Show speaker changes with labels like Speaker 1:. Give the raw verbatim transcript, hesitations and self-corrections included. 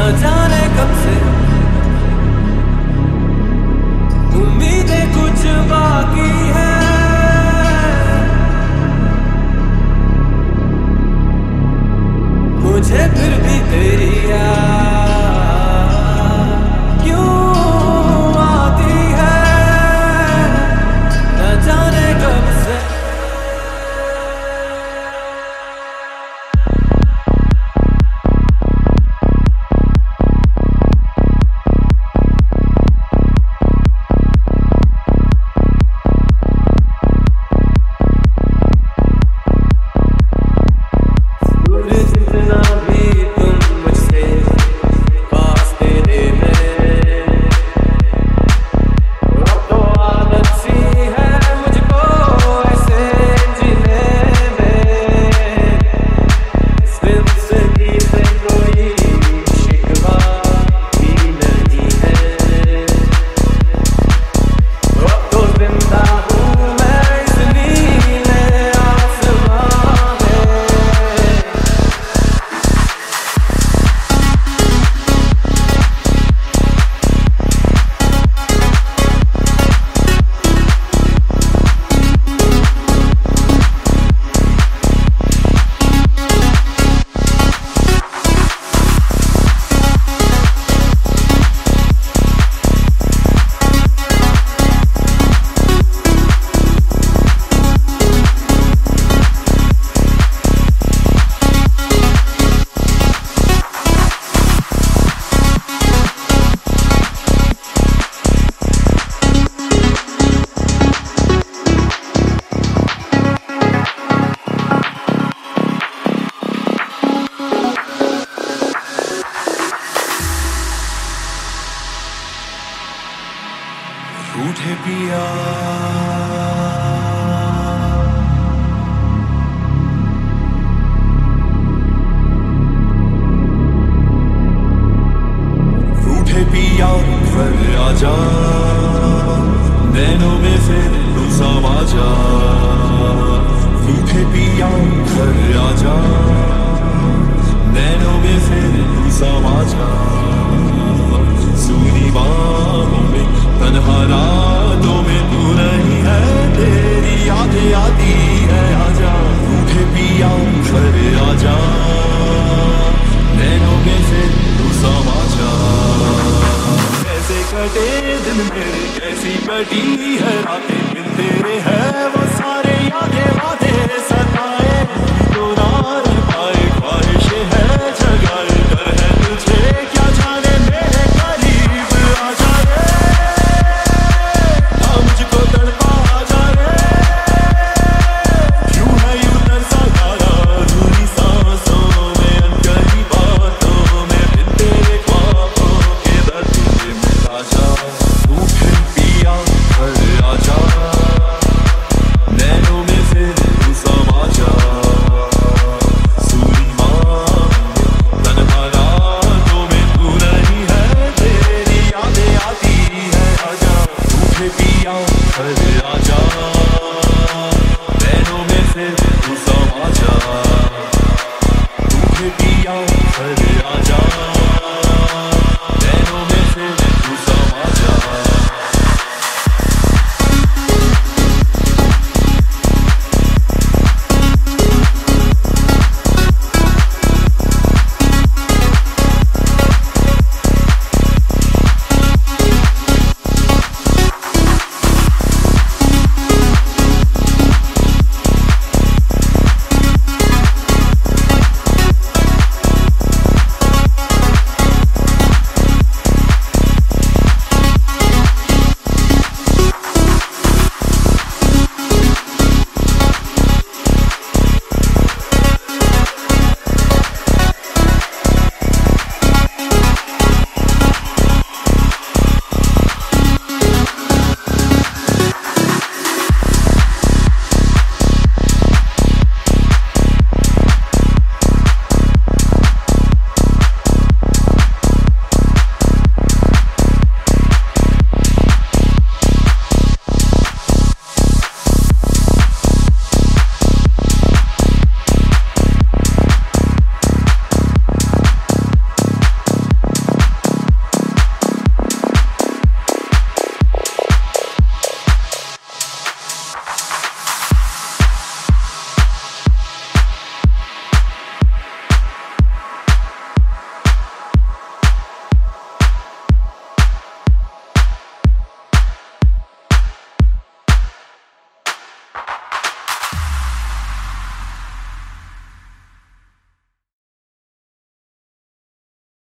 Speaker 1: जाने कब से उम्मीदें कुछ बाकी है, मुझे फिर भी तेरी याद क्यों आती है, न जाने कब से। रूठे पिया रूठे पिया घर आजा, नैनों में से तू समा जा। रूठे पिया घर आजा, नैनों में से तू समा जा। सूनी बाहों में तन्हा रातों में तू नहीं है, तेरी यादें आती है आजा। रूठे पिया घर आजा, नैनों में से तू समा जा। कैसे कटे दिन मेरे, कैसी कटी है रातें, बिन तेरे है वो सारे यादें वादे सताए। तो ना रह पाए ख्वाहिशें है जगाए, डर है तुझे क्या जाने मेरे करीब आ जा रे, हाँ मुझको तड़पा जा रे। क्यों है यूं तरसा गाना अधूरी सांसों में, अनकही बातों में, बिन तेरे ख्वाबों के दर्द तुझे मिटा जा। रूठे पिया घर आजा, नैनों में से तू समा जा। सूरी माँ तन्हा रातों में तू नहीं है, तेरी यादें आती है आजा। रूठे पिया घर आजा, नैनों में से तू समा जा। रूठे पिया घर आजा।